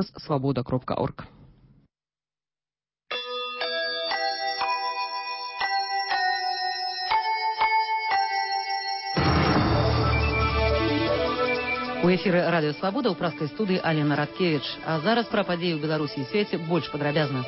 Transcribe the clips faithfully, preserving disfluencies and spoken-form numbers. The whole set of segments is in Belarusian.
адрас свобода кропка орг. У эфіры радыё Свабода ў праскай студыі Алена Радкевіч. А зараз пра падзеі ў Беларусі і свеце больш падрабязна.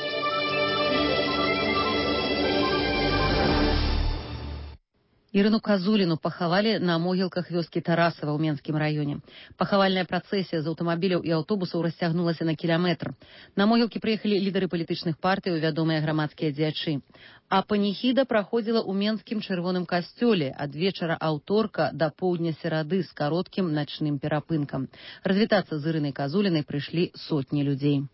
Ірыну Казуліну пахавалі на могілках вёскі Тарасава ў Менскім раёне. Пахавальная працэсія з аўтамабіляў і аўтобусаў расцягнулася на кіламетр. На могілкі прыехалі лідары палітычных партый, вядомыя грамадскія дзеячы. А паніхіда праходзіла ў Менскім чырвоным касцёле ад вечара аўторка да поўдня серады з кароткім начным перапынкам. Развітацца з Ірынай Казулінай прыйшлі сотні людзей.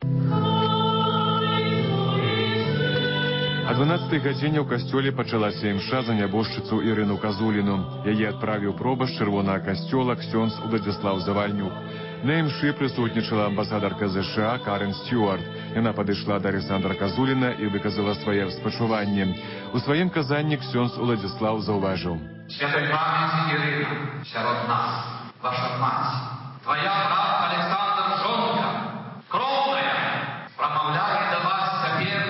О дванаццатай гадзіне ў касцёле пачалася імша за нябожчыцу Ірыну Казуліну. Яе адправіў проба з чырвонага касцёла ксёндз Уладзіслаў Завальнюк. На імшы прысутнічала амбасадарка ЗША Карен Стюарт. Яна падышла да Александра Казуліна і выказала свае спачуванні. У сваім казанні ксёндз Уладзіслаў заўважыў: «Святой памяти Ірына, сярод нас, ваша маці, твоя брат Александр жонка, кроўная, прамаўляе да вас цяпер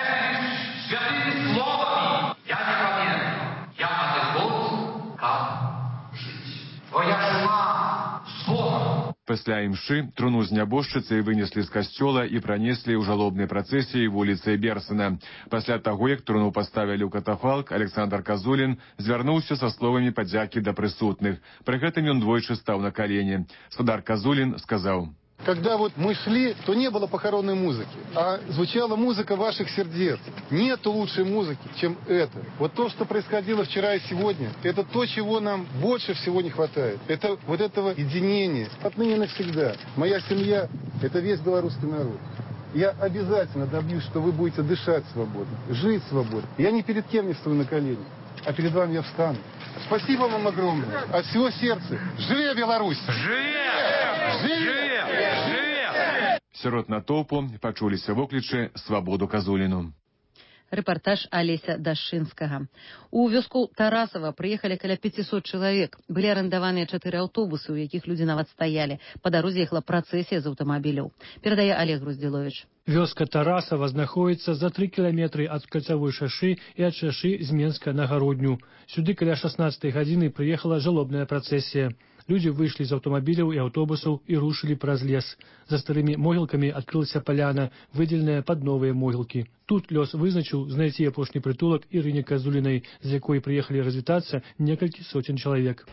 святыми словами. Я не поверю. Я отыграл, как жить. Твоя жила с Богом». Пасля імшы труну з нябожчыцай вынеслі з касцёла і пранеслі ў жалобнай працэсіі вуліцай Берсена. Пасля таго, як труну паставілі ў катафалк, Александр Казулін звярнуўся са словамі падзякі да прысутных. Пры гэтым ён двойчы стаў на калені. Спадар Казулін сказаў: «Когда вот мы шли, то не было похоронной музыки, а звучала музыка ваших сердец. Нету лучшей музыки, чем это. Вот то, что происходило вчера и сегодня, это то, чего нам больше всего не хватает. Это вот этого единения. Отныне навсегда. Моя семья – это весь белорусский народ. Я обязательно добьюсь, что вы будете дышать свободно, жить свободно. Я ни перед кем не стою на колени, а перед вами я встану. Спасибо вам огромное. От всего сердца. Живе Беларусь! Живе! Живе! Живе! Сярод натоўпу пачуліся воклічы «Свабоду Казуліну». Рэпартаж Алеся Дашынскага. У вёску Тарасава прыехалі каля пяцісот чалавек. Былі арандаваныя чатыры аўтобусы, у якіх людзі нават стаялі. Па дарозе ехала працэсія з аўтамабіляў. Перадае Олег Груздзіловіч. Вёска Тарасава знаходзіцца за тры кіламетры ад кальцавой шашы і ад шашы з Менска на Гародню. Сюды каля шаснаццатай гадзіны прыехала жалобная працэсія. Людзі выйшлі з аўтамабіляў і аўтобусаў і рушылі праз лес. За старымі могілкамі адкрылася паляна, выдзеленая пад новыя могілкі. Тут лёс вызначыў знайсці апошні прытулак Ірыне Казулінай, з якой прыехалі развітацца некалькі соцень чалавек.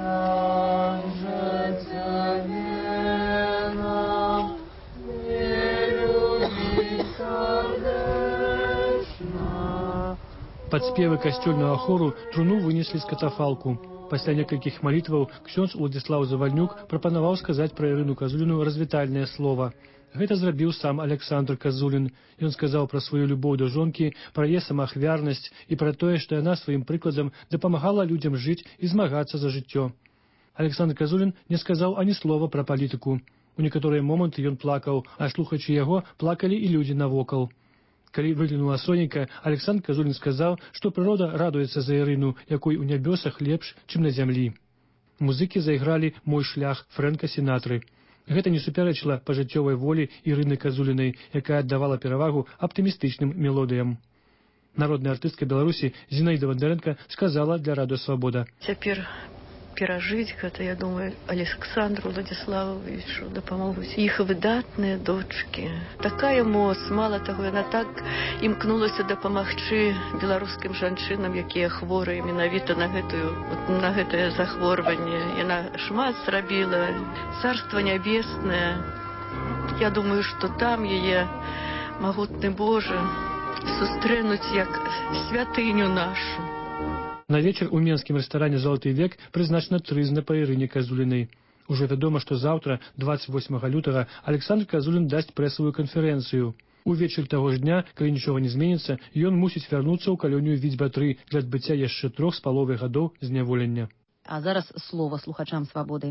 Пад спевы касцёльнага хору труну вынеслі з катафалку. Пасля некалькіх малітваў ксёндз Уладзіслаў Завальнюк прапанаваў сказаць пра Ірыну Казуліну развітальнае слова. Гэта зрабіў сам Александр Казулін. Ён сказаў пра сваю любоў да жонкі, пра яе самаахвярнасць і пра тое, што яна сваім прыкладам дапамагала людзям жыць і змагацца за жыццё. Александр Казулін не сказаў ані слова пра палітыку. У некаторыя моманты ён плакаў, а слухаючы яго, плакалі і людзі навокал. Калі выглянула сонейка, Александр Казулін сказаў, што прырода радуецца за Ірыну, якой у нябёсах лепш, чым на зямлі. Музыкі зайгралі «Мой шлях» Фрэнка Сінатры. Гэта не супярэчыла пажыццёвай волі Ірыны Казулінай, якая аддавала перавагу аптымістычным мелодыям. Народная артыстка Беларусі Зінаіда Вандарэнка сказала для радыё «Свабода». Цяпер перажыць гэта, я думаю, Александру Владзіславовичу дапамогуць іх выдатныя дочкі. Такая моц, мала таго, яна так імкнулася дапамагчы беларускім жанчынам, якія хворыя менавіта на гэтую, на гэтае захворванне. Яна шмат зрабіла. Царства нябеснае. Я думаю, што там яе магутны Божа сустрэнуць як святыню нашу. На вечар у менскім рэстаране «Золоты век» прызначана трызна па Ірыне Казулінай. Ужо вядома, што заўтра, дваццаць восьмага лютага, Александр Казулін дасць прэсавую канферэнцыю. Увечары таго ж дня, калі нічога не зменіцца, ён мусіць вярнуцца ў калонію Віцьба-тры для адбыцця яшчэ трох з паловай гадоў зняволення. А зараз слова слухачам «Свабоды».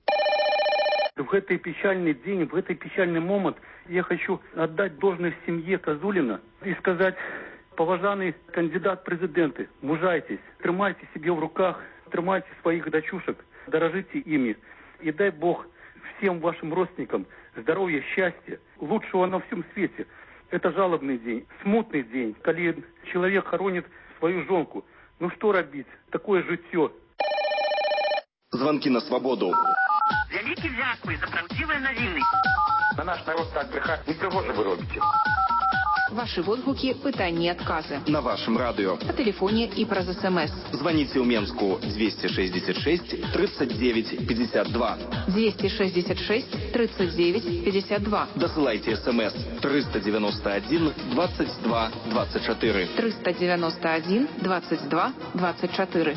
В гэты печальный день, в этот печальный момент я хочу отдать должность семье Казулина и сказать: поважанный кандидат в президенты, мужайтесь, трымайте себе в руках, трымайте своих дочушек, дорожите ими. И дай Бог всем вашим родственникам здоровья, счастья, лучшего на всем свете. Это жалобный день, смутный день, когда человек хоронит свою жонку. Ну что робить? Такое життё. Звонки на свободу. Великий дякую за правдивые новины. На наш народ так брехать не пригодно вы робите. Ваши водгуки, пытания и отказы. На вашем радио. По телефоне и про СМС. Звоните в Менску двести шестьдесят шесть тридцать девять пятьдесят два. двести шестьдесят шесть тридцать девять пятьдесят два. Досылайте СМС триста девяносто один двадцать два двадцать четыре. триста девяносто один двадцать два двадцать четыре.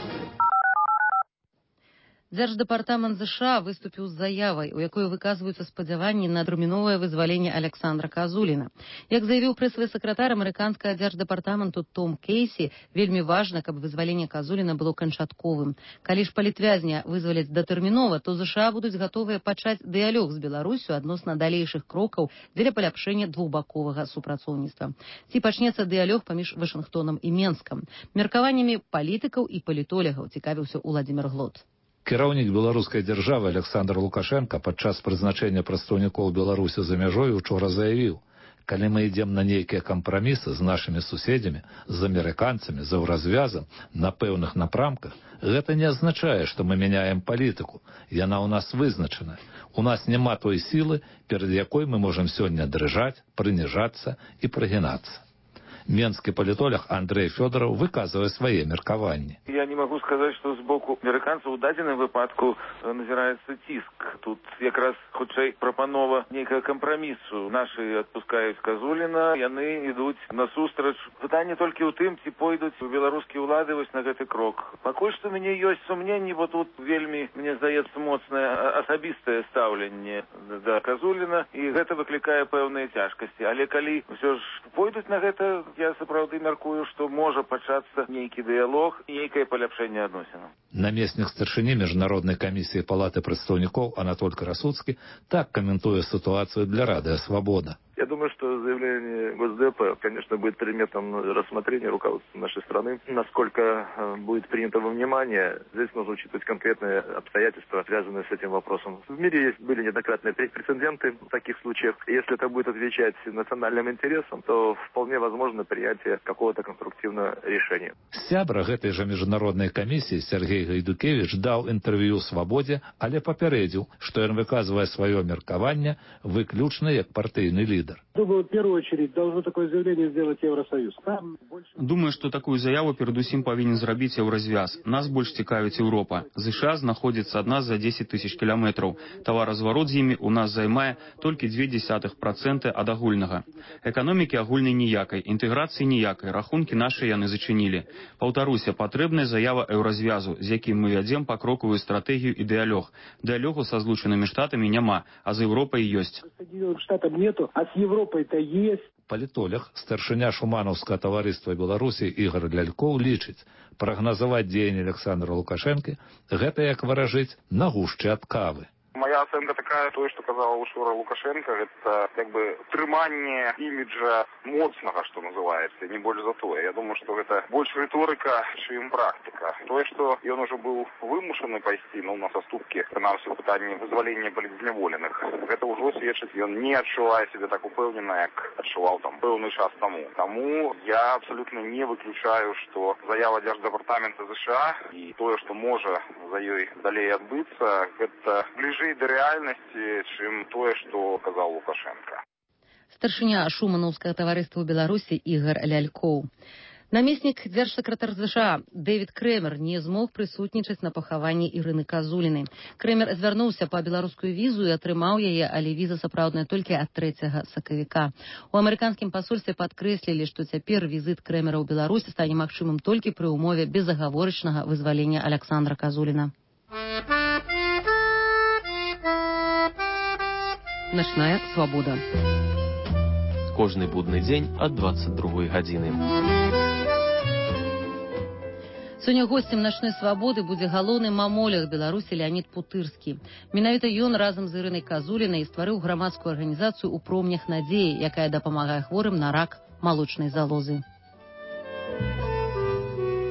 Дзярждэпартамент ЗША выступіў з заявай, у якой выказваюцца спадзяванні на тэрміновае вызваленне Александра Казуліна. Як заявіў прэсавы сакратар амерыканскага дзярждэпартаменту Том Кейсі, вельмі важна, каб вызваленне Казуліна было канчатковым. Калі ж палітвязня вызваляць датэрмінова, то ЗША будуць гатовыя пачаць дыялог з Беларусю адносна далейшых крокаў дзеля паляпшэння двухбаковага супрацоўніцтва. Ці пачнецца дыялог паміж Вашынгтонам і Менскам? Меркаваннямі палітыкаў і палітолягаў цікавіўся Уладзімір Глот. Кіраўнік беларускай дзяржавы Александр Лукашенко падчас прызначэння прадстаўнікоў Беларусі за мяжой учора заявіў: калі мы ідзем на нейкія кампрамісы з нашымі суседзямі, з амерыканцамі, за ўразвязам на пэўных напрамках, гэта не азначае, што мы мяняем палітыку. Яна ў нас вызначана. У нас няма той сілы, перад якой мы можам сёння дрыжаць, прыніжацца і прыгінацца. Менскі палітолог Андрей Фёдоров выказывае свае меркаванні. Я не могу сказать, что с боку американцев у дадзеным выпадку назирается тиск. Тут якраз хутчэй прапанова нейкага кампрамісу. Нашы адпускаюць Казуліна, яны ідуць насустрач. Пытанне толькі ў тым, ці пойдуць беларускія ўлады вось на гэты крок. Пакуль што у мяне ёсць сумненні, бо тут вельмі, мне здаецца, моцнае асабістае стаўленне да Казуліна, і гэта выклікае пэўныя цяжкасці. Але калі ўсё ж пойдуць на гэта, я сапраўды мяркую, што можа пачацца нейкі дыялог і нейкае паляпшэнне адносінаў. Намеснік старшыні міжнароднай камісіі палаты прадстаўнікоў Анатоль Красуцкі так каментуе ситуацию для Радио Свобода. Я думаю, что заявление Госдепа, конечно, будет предметом рассмотрения руководства нашей страны. Насколько будет принято во внимание, здесь нужно учитывать конкретные обстоятельства, связанные с этим вопросом. В мире есть, были неоднократные прецеденты в таких случаях. Если это будет отвечать национальным интересам, то вполне возможно принятие какого-то конструктивного решения. Сябра гэтай жа міжнароднай камісіі Сергей Гайдукевич даў інтэрв'ю «Свабодзе», але папярэдзіў, што ён выказвае сваё меркаванне выключна як партыйны лідар. Думаю, в первую очередь должно такое заявление сделать Евросоюз. Там больше... Думаю, что такую заяву передусім повинен зрабіць Еўразвяз. Нас больш цікавіць Еўропа. США знаходзіцца ад нас за десять тысяч кіламетраў. Таваразварот з імі у нас займае толькі два десятых процента ад агульнага. Эканомікі агульнай ніякай, інтэграцыі ніякай, рахункі нашы яны зачынілі. Паўтаруся, патрэбная заява Еўразвязу, з якім мы вядзем пакрокавую стратэгію і дыялог. Дыялогу са Злучанымі Штатамі няма, а з Еўропай ёсць. Штатам нету, а с Европой-то есть. Палітолог, старшыня Шуманаўскага таварыства Беларусі Ігор Лялькоў лічыць, прагназаваць дзеянні Александра Лукашэнкі гэта як выражыць на гушчы ад кавы. Моя оценка такая, то, что сказал учора Лукашенко, это как бы трымание имиджа моцнага, что называется, не больше за то. Я думаю, что это больше риторика, чем практика. То, что он уже был вымушены пойти, ну, на соступки, на все пытание вызволения политзневоленных, это уже сведчит, он не отчувает себя так упевненно, как отчувал там певный час тому. Тому я абсолютно не выключаю, что заява Держдепартамента США и то, что может за ёй далее отбыться, это ближе до реальности, чем то, что сказал Лукашенко. Старшыня Шуманаўскага таварыства ў Беларусі Ігор Лялькоў. Намеснік дзяржсакратар ЗША Дэвід Крэмер не змог прысутнічаць на пахаванні Ірыны Казулінай. Крэмер звярнуўся па беларускую візу і атрымаў яе, але віза сапраўдная толькі ад трэцяга сакавіка. У амерыканскім пасольстве падкрэслілі, што цяпер візіт Крэмера ў Беларусі стане магчымым толькі пры ўмове безагаворачнага вызвалення Александра Казуліна. Начная свабода. Кожны будны дзень ад двадцать другой гадзіны. Сёння госцем начной свабоды будзе галоўны мамолог Беларусі Леонид Путырскі. Менавіта ён разам з Ірынай Казулінай стварыў грамадскую арганізацыю «У промнях надзеі», якая дапамагае хворым на рак малочнай залозы.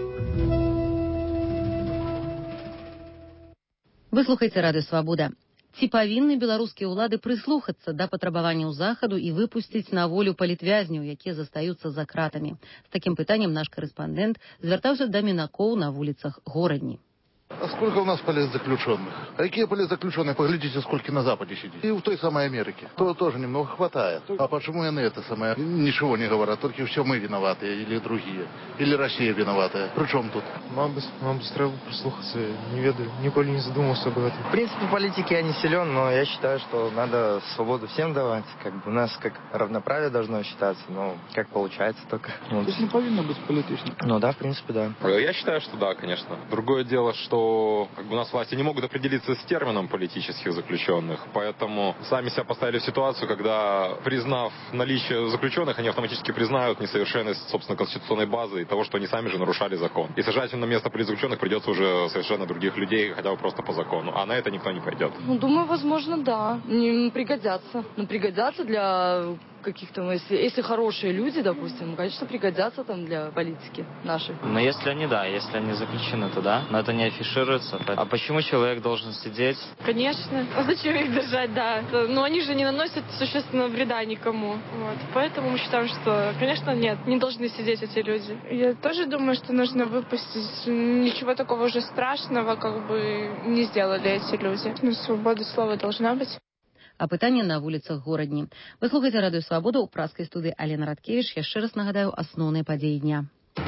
Вы слухаеце Радыё Свабода. Ці павінны беларускія ўлады прыслухацца да патрабаванняў захаду і выпусціць на волю палітвязняў, якія застаюцца за кратамі? З такім пытаннем наш корэспандэнт звяртаўся да мінакоў на вуліцах горадні. А сколько у нас политзаключенных? А какие политзаключенные? Поглядите, сколько на Западе сидит. И в той самой Америке. То тоже немного хватает. А почему они это самое ничего не говорят? Только все мы виноваты или другие. Или Россия виноватая. При чем тут? Мабуть, мабуть, треба прислухаться. Не ведаю. Николи не задумывался об этом. В принципе, в политике я не силен, но я считаю, что надо свободу всем давать. Как бы у нас как равноправие должно считаться. Но как получается только. То есть не повинно быть политичным? Ну да, в принципе, да. Я считаю, что да, конечно. Другое дело, что как бы у нас власти не могут определиться с термином политических заключенных, поэтому сами себя поставили в ситуацию, когда, признав наличие заключенных, они автоматически признают несовершенность, собственно, конституционной базы и того, что они сами же нарушали закон. И сажать на место политзаключенных придется уже совершенно других людей, хотя бы просто по закону. А на это никто не пойдет. Ну, думаю, возможно, да. Не пригодятся. Ну, пригодятся для каких-то, ну, если, если хорошие люди, допустим, конечно, пригодятся там для политики нашей. Но если они, да, если они заключены, то да. Но это не афишируется. А почему человек должен сидеть? Конечно. А зачем их держать, да? Но они же не наносят существенного вреда никому. Вот. Поэтому мы считаем, что, конечно, нет, не должны сидеть эти люди. Я тоже думаю, что нужно выпустить. Ничего такого уже страшного, как бы, не сделали эти люди. Но свобода слова должна быть. А пытанне на вуліцах горадні. Вы слухаеце радыё Свабода ў праскай студыі Алена Радкевіч. Яшчэ раз нагадаю асноўныя падзеі дня.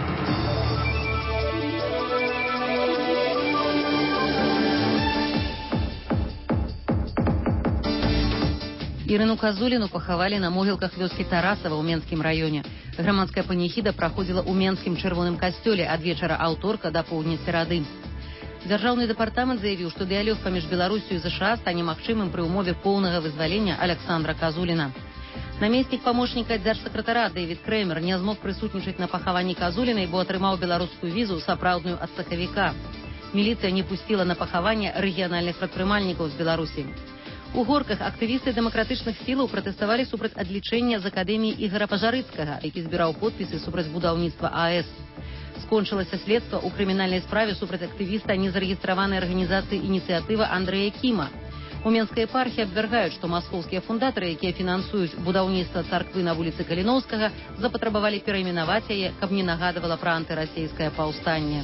Ірыну Казуліну пахавалі на могілках вёскі Тарасава ў Менскім раёне. Грамадская паніхіда праходзіла ў Менскім чырвоным касцёле ад вечара аўторка да поўдня серады. Дзяржаўны дэпартамент заявіў, што дыялог паміж Беларусю і ЗША стане магчымым пры ўмове поўнага вызвалення Александра Казуліна. Намеснік памочніка дзяржсакратара Дэвід Крэмер не змог прысутнічаць на пахаванні Казулінай, бо атрымаў беларускую візу сапраўдную ад сакавіка. Міліцыя не пусціла на пахаванне рэгіянальных прадпрымальнікаў з Беларусі. У Горках актывісты дэмакратычных сілаў пратэставалі супраць адлічэння з акадэміі Ігара Пажарыцкага, які збіраў подпісы супраць будаўніцтва АЭС. Скончылася следства ў крымінальнай справе супраць актывіста незарэгістраванай арганізацыі «Ініцыятыва» Андрэя Кіма. У Менскай епархіі абвяргаюць, што маскоўскія фундатары, якія фінансуюць будаўніцтва царквы на вуліцы Каліноўскага, запатрабавалі перайменаваць яе, каб не нагадывала пра антырасійскае паўстанне.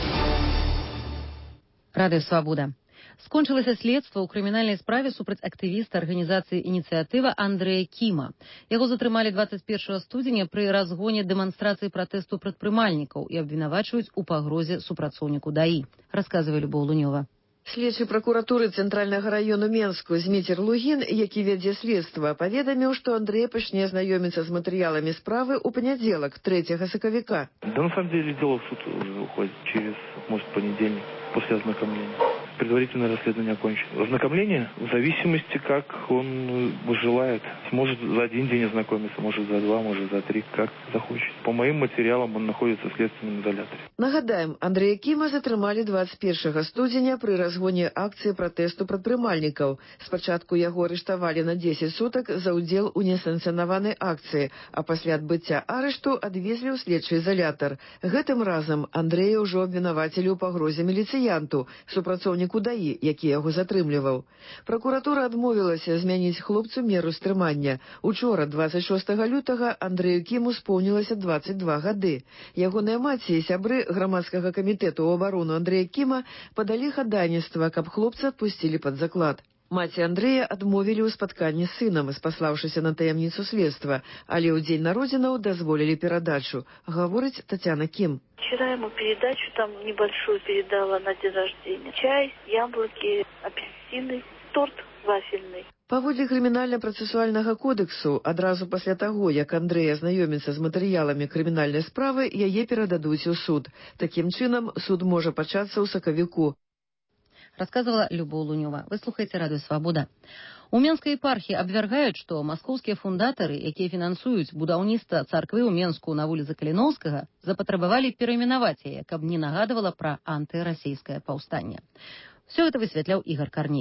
Радыё Свабода. Скончылася следства ў крымінальнай справе супраць актывіста арганізацыі «Ініцыятыва» Андрэя Кіма. Яго затрымалі двадцать першага студзеня пры разгоне дэманстрацыі пратэсту прадпрымальнікаў і абвінавачваюць у пагрозе супрацоўніку ДАІ. Расказвае Любоў Лунёва. Следчы пракуратуры Цэнтральнага раёну Менску Зміцер Лугін, які вядзе следства, паведаміў, што Андрэй пачне знаёміцца з матэрыяламі справы ў панядзелак, трэцяга сакавіка. Да, на самом деле, дело в суд уже уходит через, может, понедельник, после ознакомления. Предварительное расследование окончено. Ознакомление в зависимости, как он желает. Может за один день ознакомиться, может за два, может за три, как захочет. По моим материалам он находится в следственном изоляторе. Нагадаем, Андрэя Кіма затрымалі двадцать першага студзеня пры разгоне акцыі пратэсту прадпрымальнікаў. Спачатку яго арыштавалі на дзесяць сутак за ўдзел у несанкцыянаванай акцыі, а пасля адбыцця арышту адвезлі ў следчы изолятор. Гэтым разам Андрэя ўжо абвінавацілі ў пагрозе міліцыянту, супрацоўніку ДАІ, які яго затрымліваў. Пракуратура адмовілася змяніць хлопцу меру стрымання. Учора, двадцать шостага лютага, Андрэю Кіму споўнілася двадцать два гады. Ягоныя маці і сябры грамадскага камітэту ў абарону Андрэя Кіма падалі хадайніцтва, каб хлопца адпусцілі пад заклад. Маці Андрэя адмовілі ў спатканні з сынам, спаслаўшыся на таямніцу следства, але ў дзень народзінаў дазволілі перадачу, гаворыць Татьяна Кім. Вчера ему передачу там небольшую передала на день рождения. Чай, яблоки, апельсины, торт вафельный. Паводле крымінальна-працэсуальнага кодексу, адразу пасля таго, як Андрэй азнаёміцца з матэрыяламі крымінальнай справы, яе перададуць у суд. Такім чынам, суд можа пачацца ў сакавіку. Рассказывала Любоў Лунёва. Вы слухаеце радыё Свабода. У Менскай епархіі абвяргаюць, што маскоўскія фундатары, якія фінансуюць будаўніцтва царквы ў Менску на вуліцы Каліноўскага, запатрабавалі перайменаваць яе, каб не нагадывала пра антырасійскае паўстанне. Все это высвятляў Ігор Карней.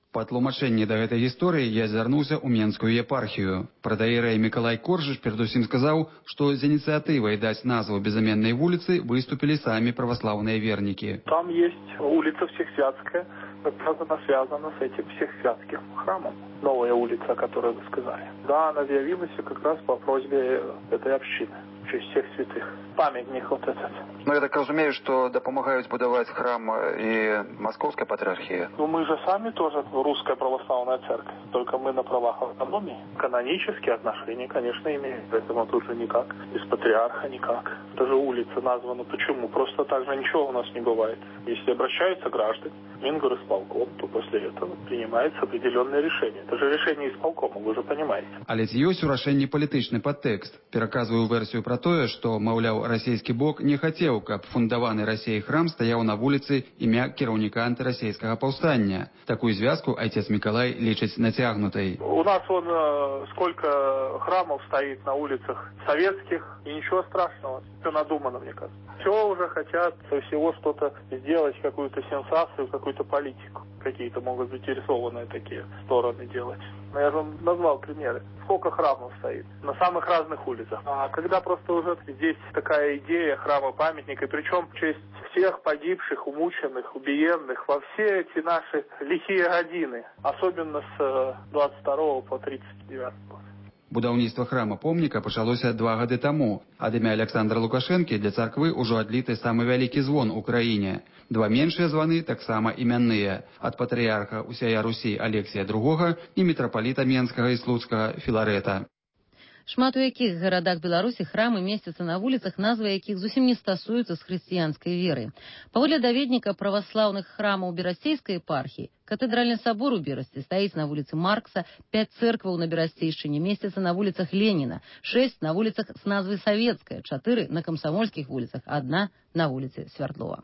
Па тлумачэнні да гэтай гісторыі я звярнуўся ў Менскую епархію. Прадаірэй Мікалай Коржыч перадусім сказаў, што з ініцыятывай даць назву безыменнай вуліцы выступілі самі праваслаўныя вернікі. Там есть улица Всехсвятская, как раз она связана с этим Всехсвятским храмом. Новая улица, о которой вы сказали. Да, она явилась как раз по просьбе этой общины. В честь всех святых. Памятник вот этот. Ну, я так разумею, что допомагают будовать храм и Московская патриархия. Ну, мы же сами тоже русская православная церковь. Только мы на правах автономии. Канонические отношения, конечно, имеем. Поэтому тут же никак. Без патриарха никак. Даже улица названа. Почему? Просто так же ничего у нас не бывает. Если обращаются граждане, Мингорисполком, то после этого принимается определенное решение. Это же решение исполкома, вы же понимаете. Але ці ёсць у рашэнні палітычны падтэкст. Пераказваю версію пра тое, што, маўляў, расійскі бок не хацеў, каб фундаваны Расіяй храм стаяў на вуліцы імя кіраўніка антырасійскага паўстання. Такую звязку отец Миколай лічыць нацягнутай. У нас вон э, сколько храмов стоит на улицах советских, и ничего страшного. Все надумано, мне кажется. Все уже хотят со всего что-то сделать, какую-то сенсацию, какую-то политику. Какие-то могут заинтересованные такие стороны делать. Но я же вам назвал примеры. Сколько храмов стоит на самых разных улицах. А когда просто уже здесь такая идея храма-памятника, и причем в честь всех погибших, умученных, убиенных во все эти наши лихие годины, особенно с двадцать второго по тридцать девятый. Будаўніцтва храма-помніка пачалося два гады таму. Ад імя Александра Лукашэнкі для царквы ўжо адліты самы вялікі звон у краіне. Два меншыя званы таксама імянныя. Ад патрыярха ўсяя Русі Алексія другога і мітрапаліта Менскага і Слуцкага Філарэта. Шмат у якіх гарадах Беларусі храмы месцяцца на вуліцах, назвы якіх зусім не стасуюцца з хрысціянскай веры. Паводле даведніка праваслаўных храмаў Берасцейскай епархіі, катэдральны сабор у Берасці стаіць на вуліцы Маркса, пяць цэркваў на Берасцейшчыне месцяцца на вуліцах Леніна, шэсць на вуліцах з назвай Савецкая, чатыры на камсамольскіх вуліцах, адна на вуліцы Свярдлова.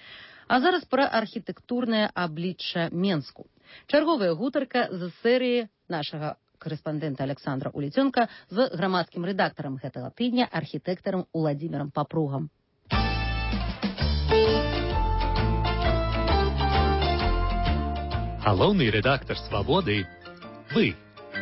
А зараз пра архітэктурнае аблічча Менску. Чарговая гутарка з серыі нашага корэспандэнта Александра Уліцёнка з грамадскім рэдактарам гэтага тыдня, архітэктарам Уладзімірам Папругам. Галоўны рэдактар «Свабоды» – вы.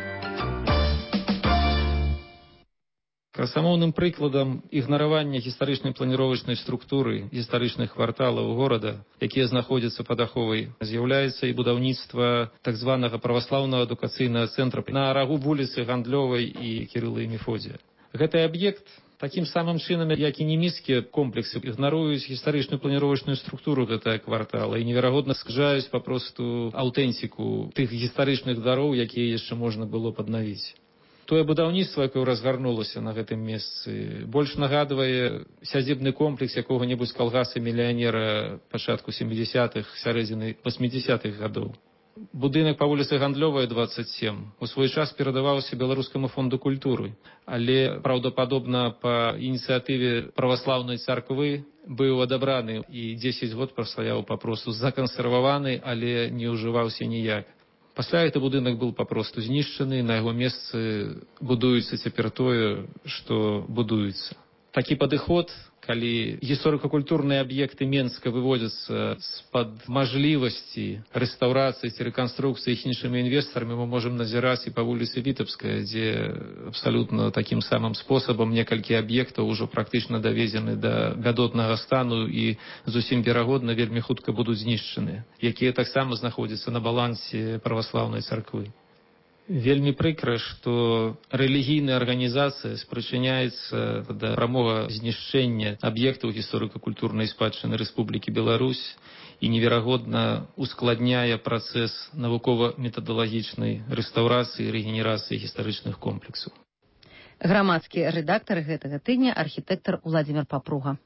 Красамоўным прыкладам ігнаравання гістарычнай планіровачнай структуры гістарычных кварталаў горада, якія знаходзяцца пад аховай, з'яўляецца і будаўніцтва так званага праваслаўнага адукацыйнага цэнтра на рагу вуліцы Гандлёвай і Кірыла і Мефодія. Гэты аб'ект такім самым чынам, як і неміцкія комплексы, ігнаруюць гістарычную планіровачную структуру гэтага квартала і неверагодна скажаюць папросту аўтэнціку тых гістарычных дароў, якія яшчэ можна было паднавіць. Тое будаўніцтва, якое разгарнулася на гэтым месцы, больш нагадвае сядзібны комплекс якога-небудзь калгаса-мільянера пачатку сямідзясятых, сярэдзіны васьмідзясятых гадоў. Будынак па вуліцы Гандлёвая, дваццаць сем, у свой час перадаваўся Беларускаму фонду культуры, але, праўдападобна, па ініцыятыве праваслаўнай царквы быў адабраны і дзесяць год прастаяў папросту закансерваваны, але не ўжываўся ніяк. Пасля гэты будынак быў папросту знішчаны, на яго месцы будуецца цяпер тое, што будуецца. Такі падыход, калі гісторыка-культурныя аб'екты Менска выводзяцца з-пад мажлівасці рэстаўрацыі ці рэканструкцыі іх іншымі інвестарамі, мы можам назіраць і па вуліцы Вітебская, дзе абсалютна такім самым спосабам некалькі аб'ектаў ужо практычна давезены да бядотнага стану і зусім верагодна вельмі хутка будуць знішчаны, якія таксама знаходзяцца на балансе праваслаўнай царквы. Вельмі прыкра, што рэлігійная арганізацыя спрычыняецца да прамога знішчэння аб'ектаў гісторыка-культурнай спадчыны Рэспублікі Беларусь і неверагодна ускладняе працэс навукова-метадалагічнай рэстаўрацыі і рэгенерацыі гістарычных комплексаў. Грамадскі рэдактар гэтага тыдня, архітэктар Уладзімір Папруга.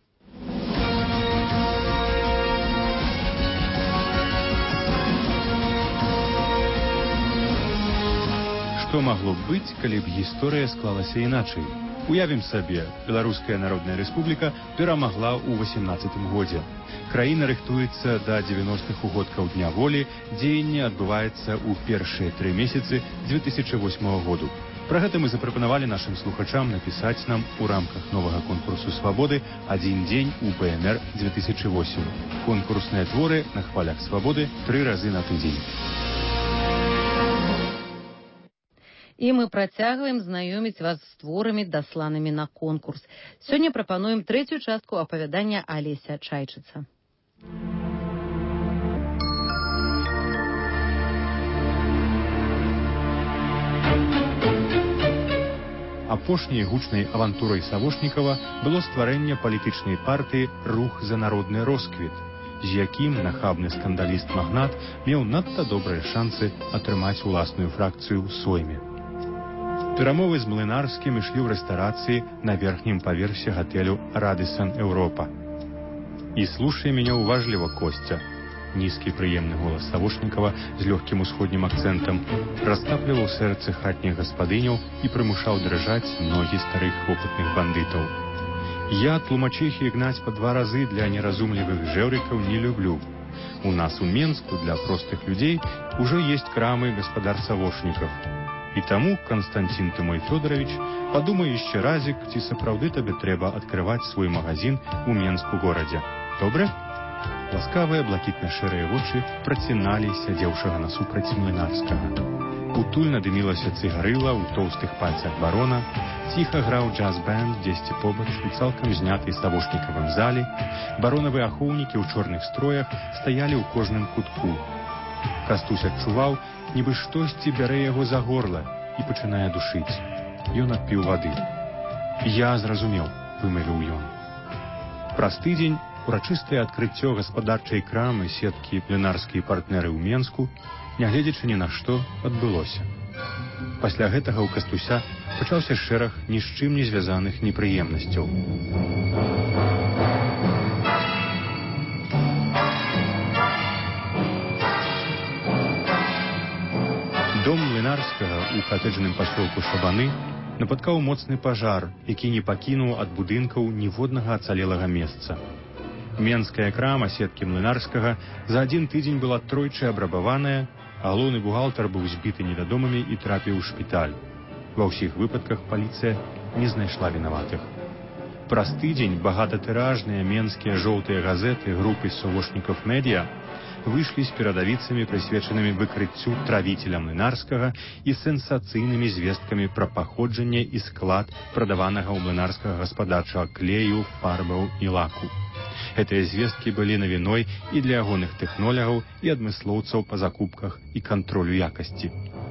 Што магло б быць, калі б гісторыя склалася іначай? Уявім сабе, Беларуская Народная Рэспубліка перамагла ў васемнаццатым годзе. Краіна рыхтуецца да дзевяностых угодкаў Дня волі, дзеянне адбываецца ў першыя тры месяцы дзве тысячы восьмага году. Пра гэта мы запрапанавалі нашым слухачам напісаць нам у рамках новага конкурсу «Свабоды» «Адзін дзень у БНР дзве тысячы восем». Конкурсныя творы на хвалях «Свабоды» тры разы на тыдзень. І мы працягваем знаёміць вас з творамі, дасланымі на конкурс. Сёння прапануем трэцюю частку апавядання Алеся Чайчыца. Апошняй гучнай авантурай Савошнікава было стварэнне палітычнай партыі «Рух за народны росквіт», з якім нахабны скандаліст-магнат меў надта добрыя шансы атрымаць уласную фракцыю ў Сойме. Перамовы з Млынарскім ішлі ў рэстарацыі на верхнім паверсе гатэлю «Радысон Еўропа». «І слушай меня уважліва, Костя». Нізкі прыемны голас Савошнікава з лёгкім усходнім акцэнтам растапліваў сэрцы хатніх гаспадыняў і прымушаў дрыжаць ногі старых вопытных бандытаў. «Я тлумачыхі гнаць па два разы для неразумлівых жэўрыкаў не люблю. У нас у Менску для простых людзей ужо есть крамы гаспадар Савошнікаў. І таму, Константин ты мой Фёдорович, падумай яшчэ разік, ці сапраўды табе трэба адкрываць свой магазин у Менску горадзе. Добре?» Ласкавыя блакітна-шэрыя вочы праціналі сядзеўшага насупраць Млынарскага. Утульна дымілася цыгарыла ў тоўстых пальцах барона, ціха граў джаз-бэнд дзесьці побач у цалкам знятай Савошнікавым зале, баронавы ахоўнікі ў чорных строях стаялі ў кожным кутку. Кастусь адчуваў, нібы штосьці бярэ яго за горла і пачынае душыць. Ён адпіў вады. «Я зразумеў», — вымавіў ён. Праз тыдзень урачыстае адкрыццё гаспадарчай крамы сеткі «Млынарскія партнеры» ў Менску, нягледзячы ні на што, адбылося. Пасля гэтага ў Кастуся пачаўся шэраг ні з чым не звязаных непрыемнасцяў. Дом Млынарскага ў катэджным пасёлку Шабаны напаткаў моцны пажар, які не пакінуў ад будынкаў ніводнага ацалелага месца. Менская крама сеткі Млынарскага за адзін тыдзень была тройчы абрабаваная, а галоўны бухгалтар быў збіты невядомымі і трапіў у шпіталь. Ва ўсіх выпадках паліцыя не знайшла вінаватых. Праз тыдзень багататыражныя менскія жоўтыя газеты групы «Савошнікаў Медіа» выйшлі з перадавіцамі, прысвечанымі выкрыццю травіцеля Млынарскага і сенсацыйнымі звесткамі пра паходжанне і склад прадаванага ў млынарскага гаспадарчага клею, фарбаў і лаку. Гэтыя звесткі былі навіной і для ягоных тэхнолягаў і адмыслоўцаў па закупках і кантролю якасці.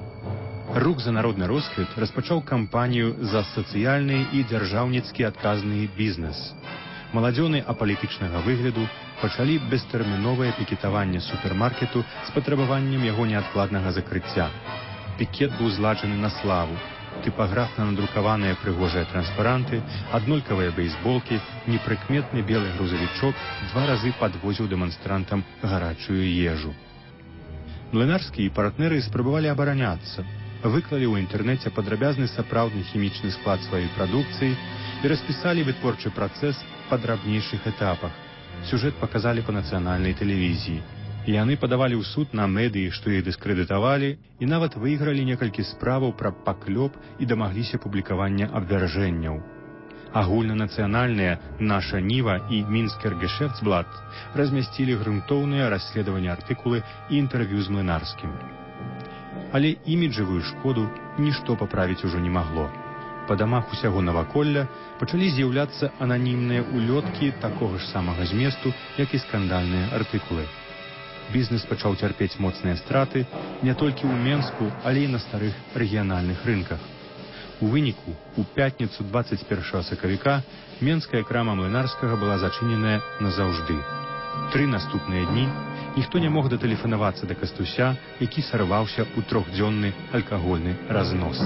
«Рух за народны росквіт» распачаў кампанію за сацыяльны і дзяржаўніцкі адказны бізнес. Маладзёны апалітычнага выгляду пачалі бестэрміновае пікетаванне супермаркету з патрабаваннем яго неадкладнага закрыцця. Пікет быў зладжаны на славу. Тыпаграфна надрукаваныя прыгожыя транспаранты, аднолькавыя бейсболкі, непрыкметны белы грузавічок два разы падвозіў дэманстрантам гарачую ежу. Млынарскія партнеры спрабавалі абараняцца, выклалі ў інтэрнэце падрабязны сапраўдны хімічны склад сваёй прадукцыі і распісалі вытворчы працэс па драбнейшых этапах. Сюжэт паказалі па нацыянальнай тэлевізіі. І яны падавалі ў суд на медыі, што іх дыскрэдытавалі, і нават выйгралі некалькі справаў пра паклёп і дамагліся публікавання абвяржэнняў. Агульнанацыянальныя «Наша Ніва» і «Мінскер Гешэфцблат» размясцілі грунтоўныя расследавання артыкулы і інтэрв'ю з Млынарскім. Але іміджавую шкоду нішто паправіць ужо не магло. Па дамах усяго наваколля пачалі з'яўляцца ананімныя улёткі такога ж самага зместу, як і скандальныя артыкулы. Бізнес пачаў цярпець моцныя страты не толькі ў Менску, але і на старых рэгіянальных рынках. У выніку, у пятніцу дваццаць першага сакавіка менская крама Млынарскага была зачыненая назаўжды. Тры наступныя дні ніхто не мог датэлефанавацца да Кастуся, які сарваўся ў трохдзённы алкагольны разнос.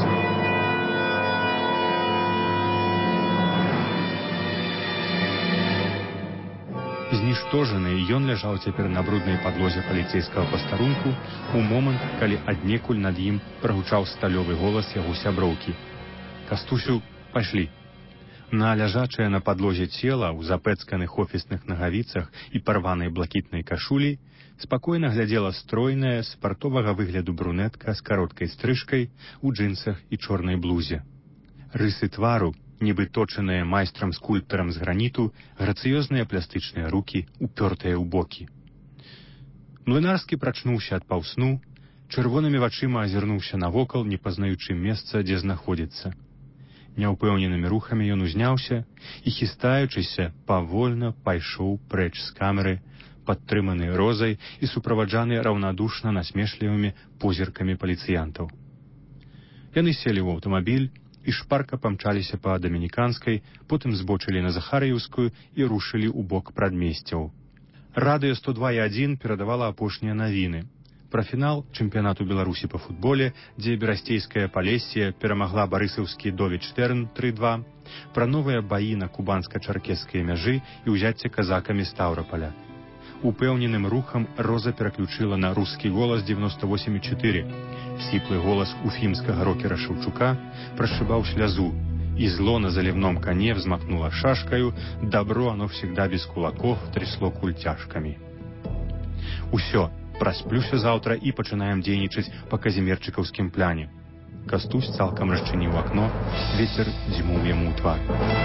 Зніштожаны, ён ляжаў цяпер на бруднай падлозе паліцейскага пастарунку у момант, калі аднекуль над ім прагучаў сталёвы голас яго сяброўкі. «Кастусю, пайшлі». На ляжачае на падлозе цела ў запэцканых офісных нагавіцах і парванай блакітнай кашулі спакойна глядзела стройная, спартовага выгляду брунетка з кароткай стрыжкай у джынсах і чорнай блузе. Рысы твару, нібы точаныя майстрам-скульптарам з граніту, грацыёзныя пластычныя рукі, упёртыя ў бокі. Млынарскі прачнуўся ад паўсну, Чырвонымі вачыма азірнуўся навокал, не пазнаючы месца, дзе знаходзіцца. Няўпэўненымі рухамі ён узняўся і, хістаючыся, павольна пайшоў прэч з камеры, падтрыманы Розай і суправаджаны раўнадушна насмешлівымі позіркамі паліцыянтаў. Яны селі ў аўтамабіль і шпарка памчаліся па Дамініканскай, потым збочылі на Захарыеўскую і рушылі ў бок прадмесцяў. Радыё сто два і адзін перадавала апошнія навіны. Пра фінал чэмпіянату Беларусі па футболе, дзе берасцейская Палесія перамагла барысаўскі Довічтэрн тры два, пра новыя баі на кубанска-чаркескай мяжы і ўзяцце казакамі Стаўрапаля. Упэўненым рухам Роза пераключыла на рускі голас девяносто восемь и четыре. Сіплы голас уфімскага рокера Шаўчука прашибаў слязу, и зло на заливном коне взмахнуло шашкою, добро оно всегда без кулаков трясло культяшками. Усё, прасплюся завтра и пачынаем дзейнічаць па казімерчыкаўскім пляне. Кастусь цалкам расчыніў акно, ветер дзьмуў яму ў твар.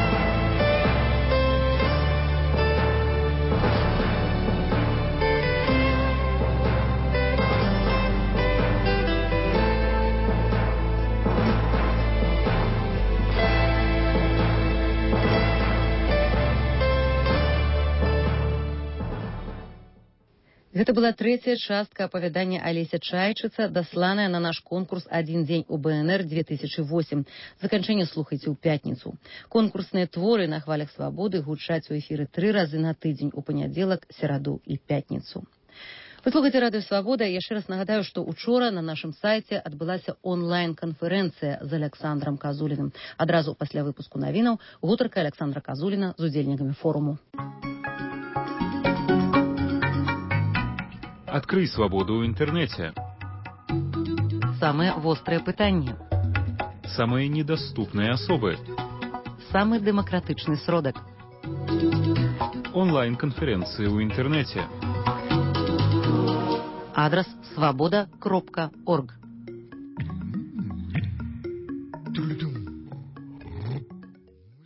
Гэта была трэцяя частка апавядання Алеся Чайчыца, дасланая на наш конкурс «Адзін дзень у БНР две тысячи восемь». Заканчэнне слухайце ў пятніцу. Конкурсныя творы на хвалях свабоды гучаць у эфіры тры разы на тыдзень у панядзелак, сераду і пятніцу. Вы слухаеце радыё «Свабода». Яшчэ раз нагадаю, што учора на нашым сайце адбылася онлайн-канферэнцыя з Александром Казуліным. Адразу пасля выпуску навінаў гутарка Александра Казуліна з удзельнікамі форуму. Открый свободу в интернете. Самые острые пытания. Самые недоступные особы. Самый демократичный сродок. Онлайн-конференции в интернете. Адрес свобода кропка орг.